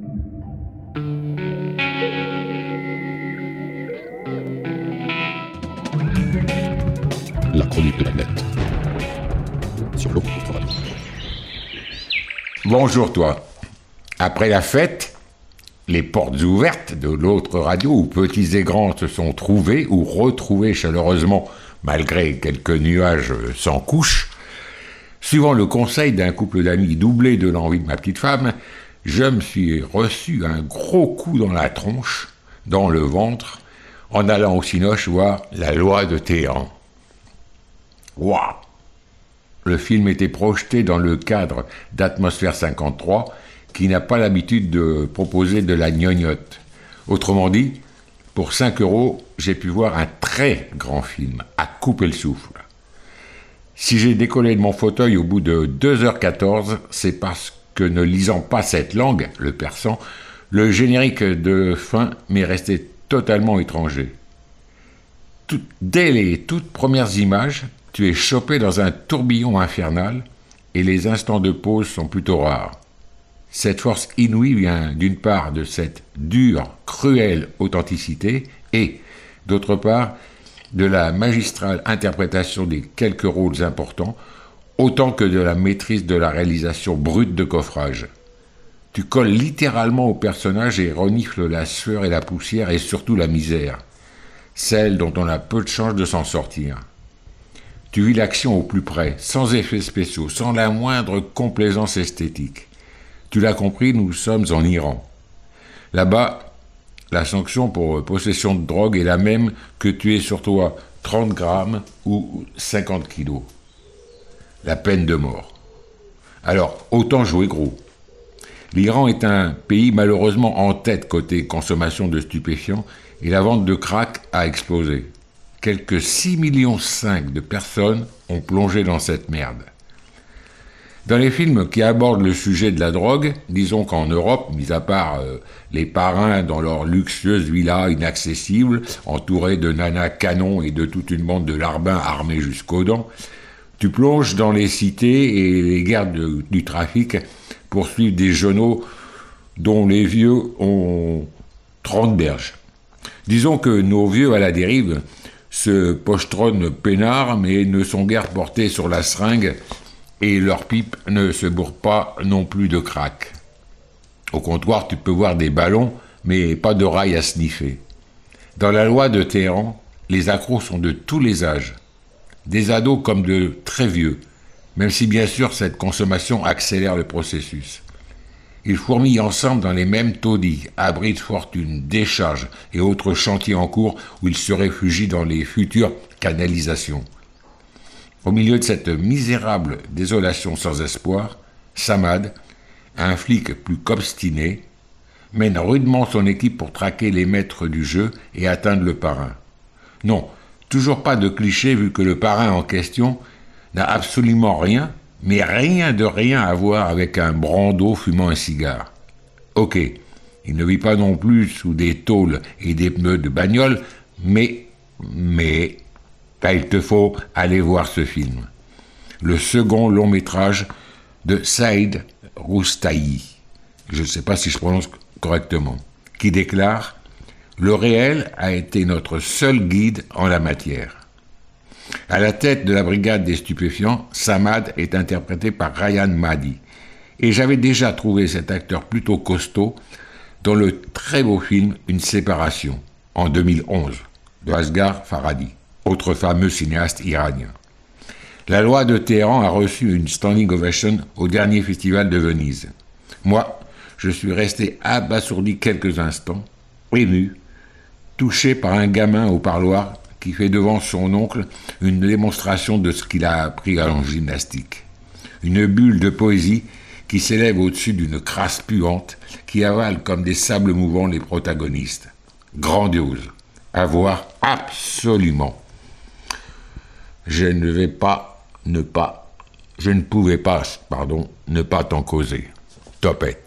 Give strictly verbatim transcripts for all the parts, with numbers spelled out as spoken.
La chronique de la nette. Sur l'eau. Bonjour toi. Après la fête, les portes ouvertes de l'autre radio où petits et grands se sont trouvés ou retrouvés chaleureusement malgré quelques nuages sans couche, suivant le conseil d'un couple d'amis doublé de l'envie de ma petite femme, je me suis reçu un gros coup dans la tronche, dans le ventre, en allant au Cinoche voir La Loi de Téhéran. Waouh! Le film était projeté dans le cadre d'Atmosphère cinquante-trois, qui n'a pas l'habitude de proposer de la gnognotte. Autrement dit, pour cinq euros, j'ai pu voir un très grand film, à couper le souffle. Si j'ai décollé de mon fauteuil au bout de deux heures quatorze, c'est parce que ne lisant pas cette langue, le persan, le générique de fin m'est resté totalement étranger. Tout, dès les toutes premières images, tu es chopé dans un tourbillon infernal et les instants de pause sont plutôt rares. Cette force inouïe vient d'une part de cette dure, cruelle authenticité et, d'autre part, de la magistrale interprétation des quelques rôles importants, autant que de la maîtrise de la réalisation brute de coffrage. Tu colles littéralement au personnage et renifles la sueur et la poussière et surtout la misère, celle dont on a peu de chance de s'en sortir. Tu vis l'action au plus près, sans effets spéciaux, sans la moindre complaisance esthétique. Tu l'as compris, nous sommes en Iran. Là-bas, la sanction pour possession de drogue est la même que tuer sur toi trente grammes ou cinquante kilos. La peine de mort. Alors, autant jouer gros. L'Iran est un pays malheureusement en tête côté consommation de stupéfiants et la vente de crack a explosé. Quelques six virgule cinq millions de personnes ont plongé dans cette merde. Dans les films qui abordent le sujet de la drogue, disons qu'en Europe, mis à part euh, les parrains dans leurs luxueuses villas inaccessibles, entourés de nanas canons et de toute une bande de larbins armés jusqu'aux dents, tu plonges dans les cités et les guerres de, du trafic pour suivre des genoux dont les vieux ont trente berges. Disons que nos vieux à la dérive se pochetronnent peinards, mais ne sont guère portés sur la seringue et leurs pipes ne se bourrent pas non plus de crack. Au comptoir, tu peux voir des ballons, mais pas de rails à sniffer. Dans la loi de Téhéran, les accros sont de tous les âges, des ados comme de très vieux, même si bien sûr cette consommation accélère le processus. Ils fourmillent ensemble dans les mêmes taudis, abris de fortune, décharges et autres chantiers en cours où ils se réfugient dans les futures canalisations. Au milieu de cette misérable désolation sans espoir, Samad, un flic plus qu'obstiné, mène rudement son équipe pour traquer les maîtres du jeu et atteindre le parrain. Non, toujours pas de cliché vu que le parrain en question n'a absolument rien, mais rien de rien à voir avec un brando fumant un cigare. Ok, il ne vit pas non plus sous des tôles et des pneus de bagnole, mais, mais, là il te faut aller voir ce film. Le second long métrage de Saïd Roustahi, je ne sais pas si je prononce correctement, qui déclare « Le réel a été notre seul guide en la matière ». À la tête de la brigade des stupéfiants, Samad est interprété par Ryan Mahdi. Et j'avais déjà trouvé cet acteur plutôt costaud dans le très beau film Une séparation, en deux mille onze, de Asghar Farhadi, autre fameux cinéaste iranien. La loi de Téhéran a reçu une standing ovation au dernier festival de Venise. Moi, je suis resté abasourdi quelques instants, ému, touché par un gamin au parloir qui fait devant son oncle une démonstration de ce qu'il a appris en gymnastique. Une bulle de poésie qui s'élève au-dessus d'une crasse puante qui avale comme des sables mouvants les protagonistes. Grandiose. À voir absolument. Je ne vais pas, ne pas, je ne pouvais pas, pardon, ne pas t'en causer. Topette.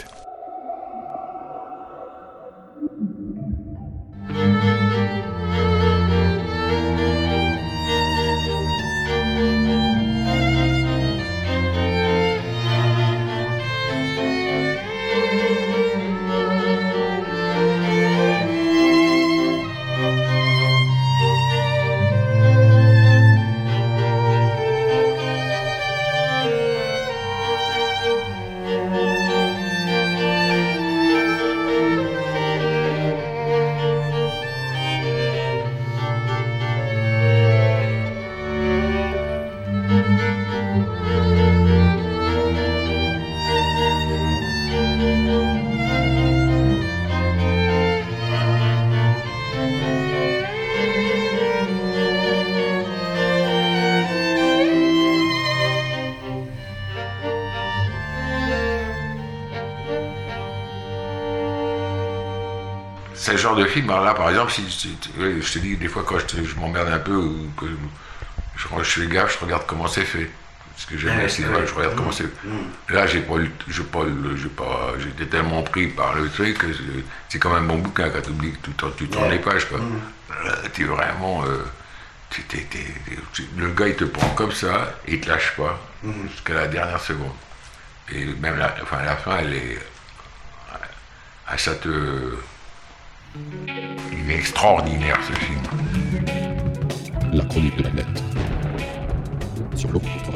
C'est le genre de film, alors là par exemple, si, si, je te dis des fois quand je, te, je m'emmerde un peu ou que je, je fais gaffe, je regarde comment c'est fait. Parce que j'aime bien, c'est vrai, je regarde mmh, comment c'est fait. Mmh. Là, j'ai pas, j'ai pas, j'ai pas, j'étais tellement pris par le truc que c'est comme un bon bouquin quand tu oublies que tu, tu tournes les pages, quoi. Mmh. Là, t'es vraiment, euh, t'es, t'es, t'es, t'es, le gars il te prend comme ça, et il te lâche pas mmh. jusqu'à la dernière seconde. Et même la, enfin, la fin, elle est, ah, ça te, il est extraordinaire ce film. La chronique de la nette sur le